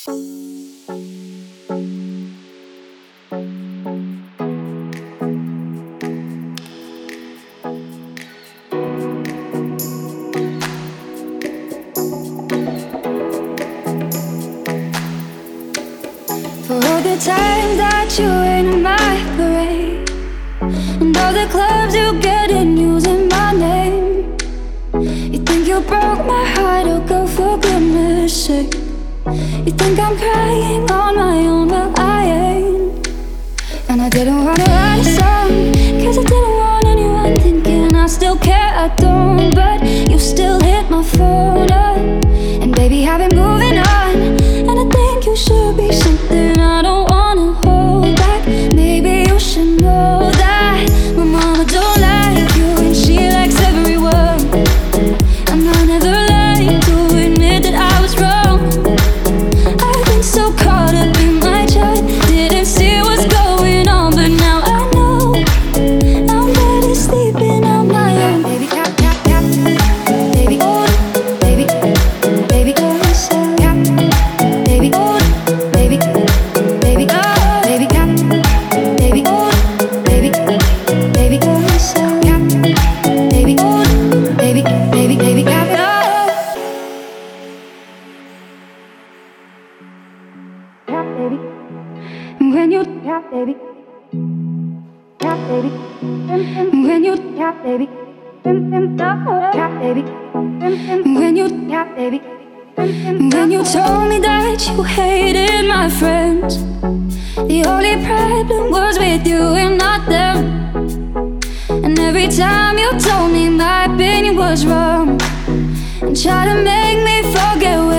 For all the times that you ain't in my parade, and all the clubs you get in using my name. You think you broke my heart, oh girl, for goodness sake. You think I'm crying on my own, well I ain't. And I didn't wanna write a song, cause I didn't want anyone thinking I still care, I don't. But you still hit my phone up, and baby I've been moving on. And I think you should be something I don't wanna hold back. Maybe you should know that my mama don't like you, and she likes every word. And I never lied to admit that I was wrong. I've been so caught up in my chart, didn't see what's going on, but now I know I'm better sleeping on my own. Baby, cap, cap, cap. Baby, oh, baby, baby, go yourself. Cap, baby, oh, baby, baby, oh, baby, cap, baby, oh, baby, baby, go yourself. Cap, baby, oh, baby, baby, baby, cap, oh. Cap, baby. When you tap, baby, tap, baby, when you tap, baby, tap, baby, when you tap, baby, when you told me that you hated my friends, the only problem was with you and not them. And every time you told me my opinion was wrong, and tried to make me forget